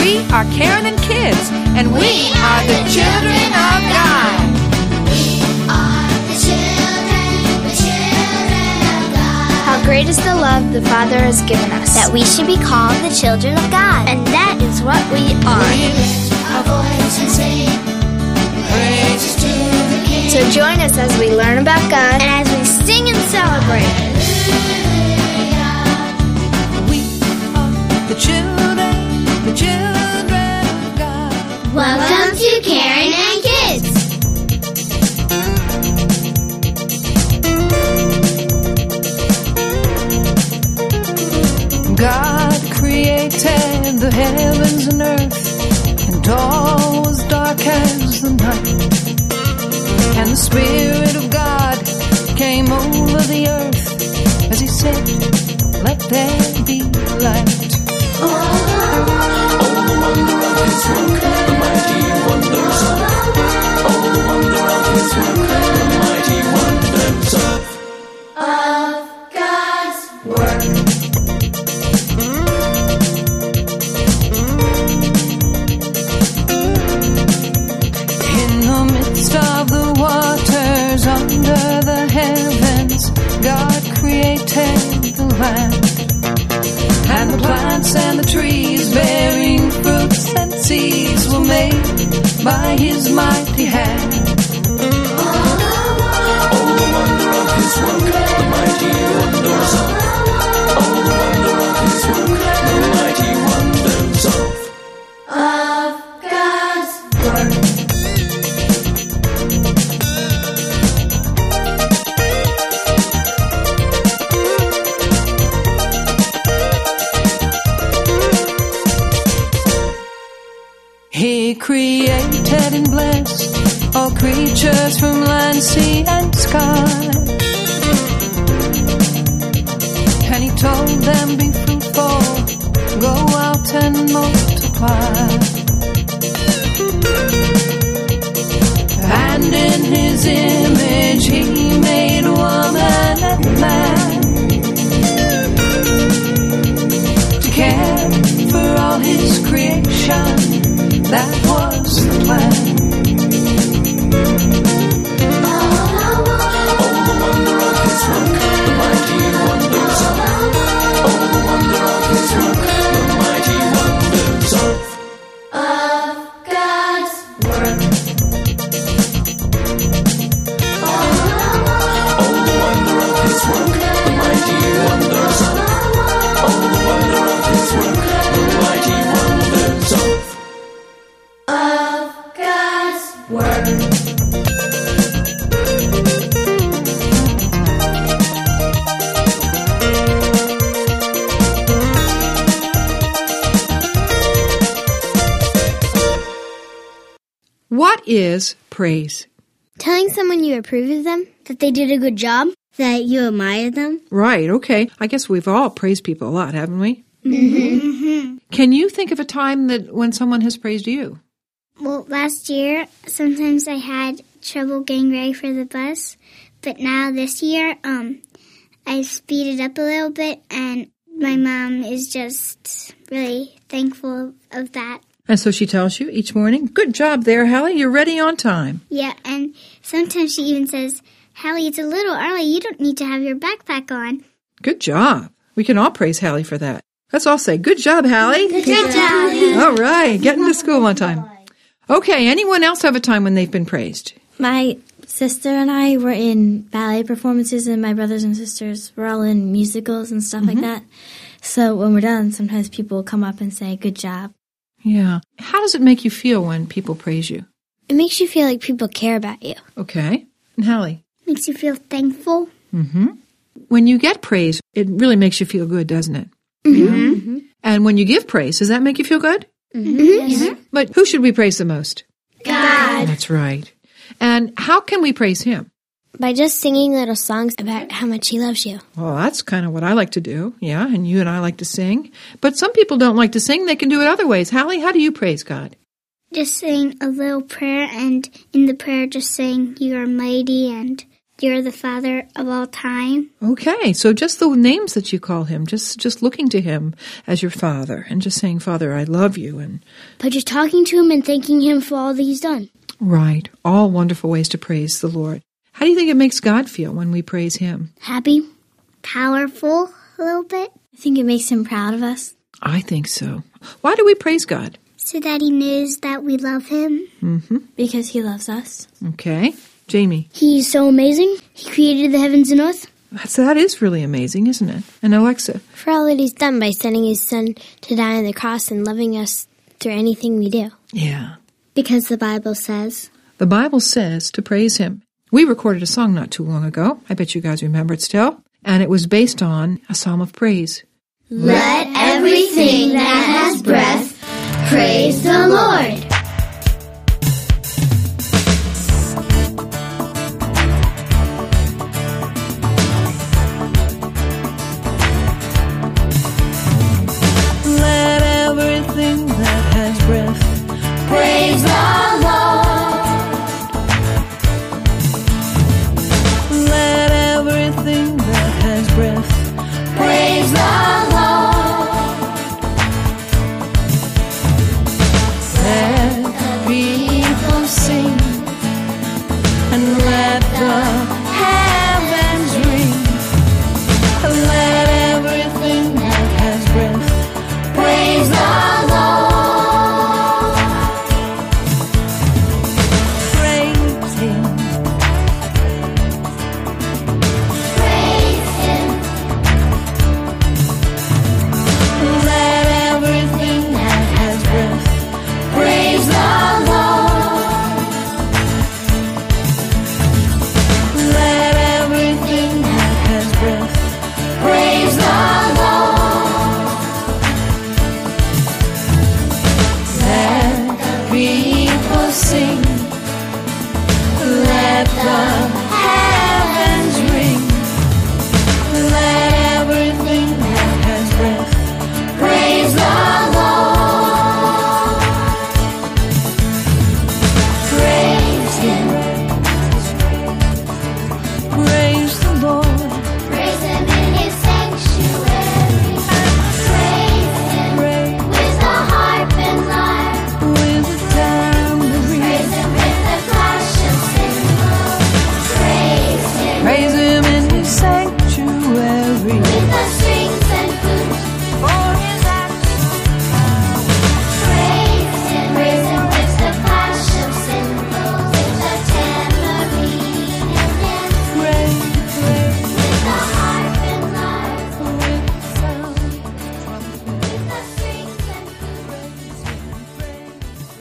We are Karen and Kids, and we are the children of God. We are the children of God. How great is the love the Father has given us, That we should be called the children of God. and that is what we are. We lift our voice and sing praises to the King. So join us as we learn about God and as we sing and celebrate. We are the children of God. Welcome to Karen and Kids. God created the heavens and earth, and all was dark as the night. And the Spirit of God came over the earth as He said, "Let there be light." Under the heavens, God created the land, and the plants and the trees bearing fruits and seeds were made by His mighty hand. Oh, the wonder of His work, the mighty wonders of. Oh, the wonder of His work, the mighty wonders of God's work. He created and blessed all creatures from land, sea, and sky. And He told them, "Be fruitful, go out and multiply." And in His image He made woman and man to care for all His creation. That was the plan. Oh, the wonder of His work, the mighty wonders of. Oh, the wonder of His work, the mighty wonders of God's work. Oh, the wonder of His work, the mighty wonders of. Oh, the wonder of His work, the mighty wonders of God's work. What is praise? Telling someone you approve of them, that they did a good job, that you admire them. Right, okay. I guess we've all praised people a lot, haven't we? Mm-hmm. Can you think of a time that when someone has praised you? Well, last year, sometimes I had trouble getting ready for the bus, but now this year, I speeded up a little bit, and my mom is just really thankful of that. And so she tells you each morning, "Good job there, Hallie, you're ready on time." Yeah, and sometimes she even says, "Hallie, it's a little early, you don't need to have your backpack on." Good job. We can all praise Hallie for that. Let's all say, "Good job, Hallie." Good job. All right, getting to school on time. Okay, anyone else have a time when they've been praised? My sister and I were in ballet performances, and my brothers and sisters were all in musicals and stuff like that. So when we're done, sometimes people will come up and say, "Good job." Yeah. How does it make you feel when people praise you? It makes you feel like people care about you. Okay. And Hallie? Makes you feel thankful. Mm-hmm. When you get praise, it really makes you feel good, doesn't it? Mm-hmm. Yeah. And when you give praise, does that make you feel good? Mm-hmm. Yes. But who should we praise the most? God. That's right. And how can we praise Him? By just singing little songs about how much He loves you. Well, that's kind of what I like to do, yeah, and you and I like to sing. But some people don't like to sing. They can do it other ways. Hallie, how do you praise God? Just saying a little prayer, and in the prayer just saying, "You are mighty," and You're the Father of all time. Okay, so just the names that you call him, just looking to him as your Father and just saying, Father, I love you. And But just talking to him and thanking him for all that he's done. right, all wonderful ways to praise the Lord. How do you think it makes God feel when we praise him? Happy. Powerful a little bit. I think it makes him proud of us. I think so. Why do we praise God? So that he knows that we love him. Because he loves us. Okay, Jamie, He's so amazing. He created the heavens and earth. that is really amazing, isn't it? And Alexa, For all that he's done by sending his son to die on the cross and loving us through anything we do. yeah. Because the Bible says. The Bible says to praise him. We recorded a song not too long ago. I bet you guys remember it still. And it was based on a psalm of praise. Let everything that has breath praise the Lord. Let everything that has breath Praise the Lord. let everything that has breath Praise the Lord. let people sing and let the heavens ring. Let everything that has breath Praise the Lord. praise him. Praise him. Let everything that has breath Praise the Lord. let everything that has breath Praise the Lord. let people sing. Let the heavens ring. Let everything that has breath Praise the Lord. Praise him. praise the Lord. Praise him in his sanctuary. Praise him with the harp and lyre. With the tambourine. Praise him with the clash of cymbals. Praise him Praise him in his sanctuary. with the strings and flute. For his actions. Praise him with the clash of cymbals. With the tambourine and dance. Praise, praise, With the harp and lyre. with the sound. With the strings and flute.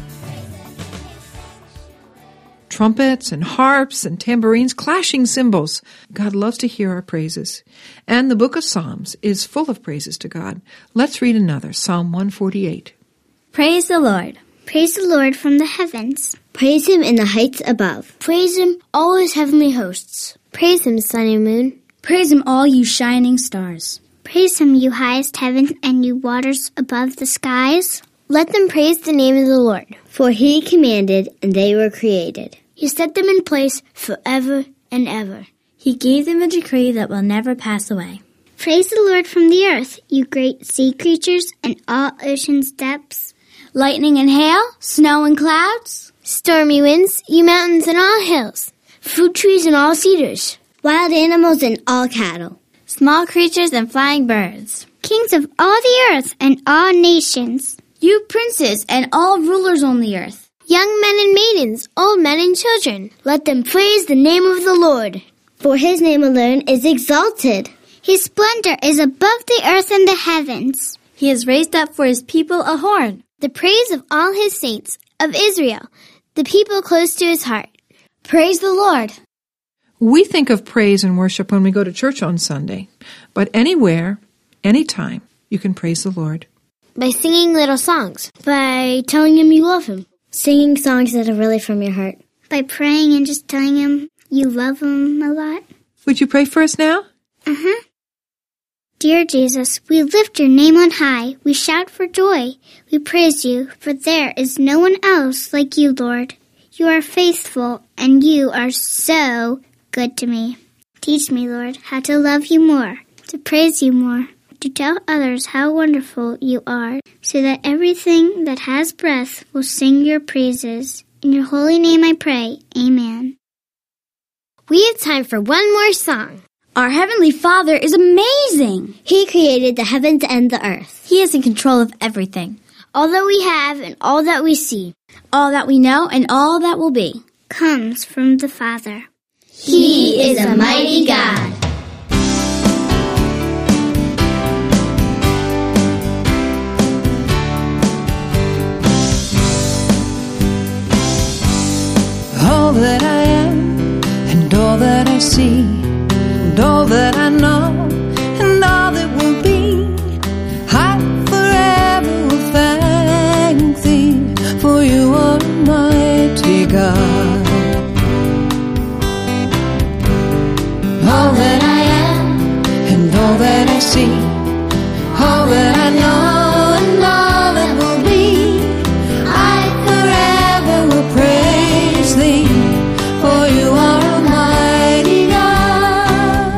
Trumpets and harps and tambourines, clashing cymbals. God loves to hear our praises. And the book of Psalms is full of praises to God. Let's read another, Psalm 148. Praise the Lord. Praise the Lord from the heavens. Praise him in the heights above. Praise him, all his heavenly hosts. Praise him, sun and moon. Praise him, all you shining stars. Praise him, you highest heavens and you waters above the skies. Let them praise the name of the Lord. For he commanded, and they were created. He set them in place forever and ever. He gave them a decree that will never pass away. Praise the Lord from the earth, you great sea creatures and all ocean's depths. Lightning and hail, snow and clouds, Stormy winds, you mountains and all hills. fruit trees and all cedars, Wild animals and all cattle. Small creatures and flying birds. Kings of all the earth and all nations. you princes and all rulers on the earth. Young men and maidens, old men and children. Let them praise the name of the Lord. For his name alone is exalted. His splendor is above the earth and the heavens. He has raised up for his people a horn. The praise of all his saints, of Israel, the people close to his heart. Praise the Lord. We think of praise and worship when we go to church on Sunday, but anywhere, anytime, you can praise the Lord. By singing little songs. By telling him you love him. Singing songs that are really from your heart. By praying and just telling him you love him a lot. Would you pray for us now? Dear Jesus, we lift your name on high. We shout for joy. We praise you, for there is no one else like you, Lord. You are faithful, and you are so good. good to me. Teach me, Lord, how to love you more, to praise you more, to tell others how wonderful you are, so that everything that has breath will sing your praises. In your holy name I pray. Amen. We have time for one more song. Our Heavenly Father is amazing. He created the heavens and the earth. He is in control of everything. All that we have and all that we see, All that we know and all that will be Comes from the Father. He is a mighty God. All that I am and all that I see and all that I know and all that will be, I forever will thank thee, for you are mighty God. All that I am and all that I see, all that I know and all that will be, I forever will praise thee, for you are almighty God.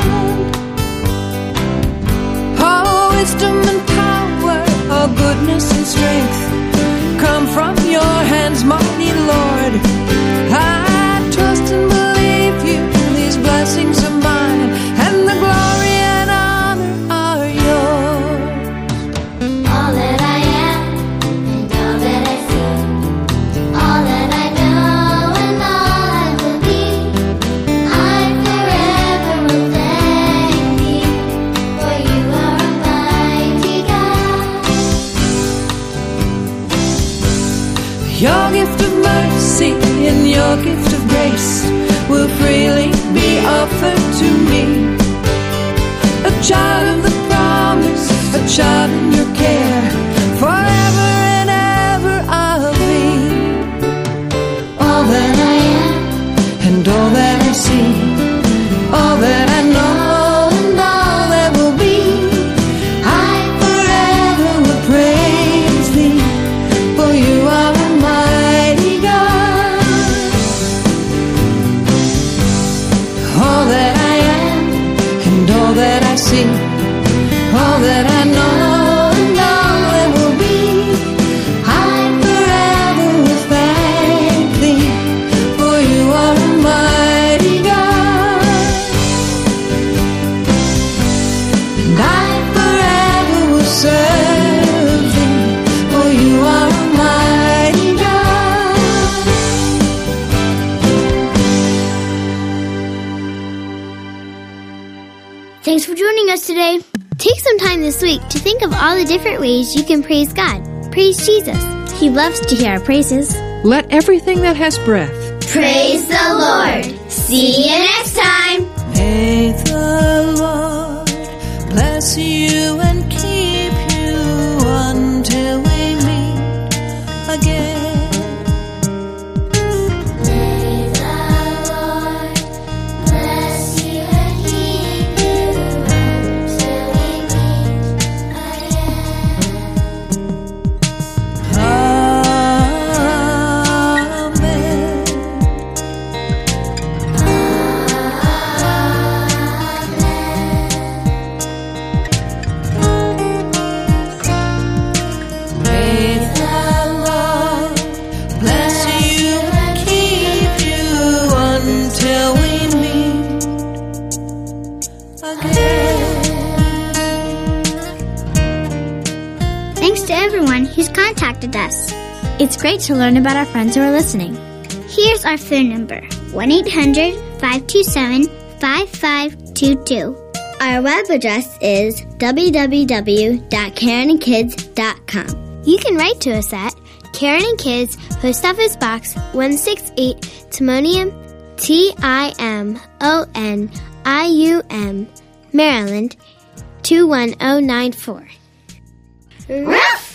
All wisdom and power, all goodness and strength come from your hands, mighty Lord. I trust and believe you, these blessings are mine, and the glory and honor are yours. All that I am and all that I see, all that I know and all I will be, I forever will thank thee, for you are mighty God. Your gift of mercy and your gift of grace will freely be offered to me. A child of the promise, a child in your care, forever and ever I'll be. All that I am and all that I see, all that I know and all that will be, I forever will praise thee, for you are almighty God. All that I am and all that I see, all that I know and all that will be, I forever will thank thee, for you are almighty God. And I forever will serve thee, for you are almighty God. Thanks for joining us today. Take some time this week to think of all the different ways you can praise God. Praise Jesus. He loves to hear our praises. Let everything that has breath Praise the Lord. See you next time. May the Lord bless you and keep you until we meet again. May the Lord bless you and keep you until we meet again. May the Lord bless you and keep you until we meet again. Thanks to everyone who's contacted us. It's great to learn about our friends who are listening. Here's our phone number, 1-800-527-5522. Our web address is www.karenandkids.com. You can write to us at Karen and Kids, Post Office Box 168, Timonium, Timonium, Maryland 21094. Ruff!